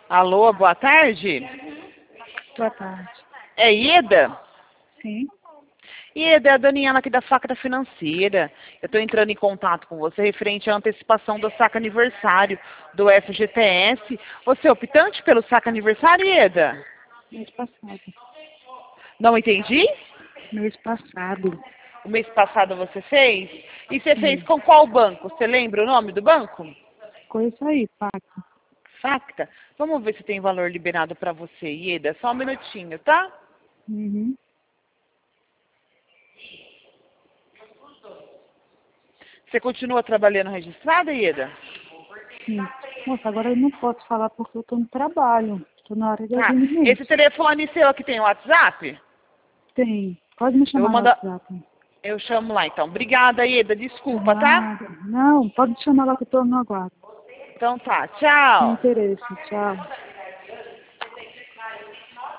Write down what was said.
Alô, boa tarde. Boa tarde. É Ieda? Sim. Ieda, é a Daniela aqui da Facta Financeira. Eu estou entrando em contato com você referente à antecipação do saque aniversário do FGTS. Você é optante pelo saque aniversário, Ieda? Mês passado. Não entendi? Mês passado. O mês passado você fez? E você fez Sim. com qual banco? Você lembra o nome do banco? Coisa aí, Paco. Facta? Vamos ver se tem valor liberado para você, Ieda. Só um minutinho, tá? Uhum. Você continua trabalhando registrada, Ieda? Sim. Moça, agora eu não posso falar porque eu estou no trabalho. Estou na hora de Ah, esse atendimento. telefone seu aqui tem WhatsApp? Tem. Pode me Eu vou chamar no mandar. WhatsApp. Eu chamo lá então. Obrigada, Ieda. Desculpa, tá? Nada. Não, pode chamar lá que eu estou no aguardo. Então tá. Tem Tchau. interesse. Tchau.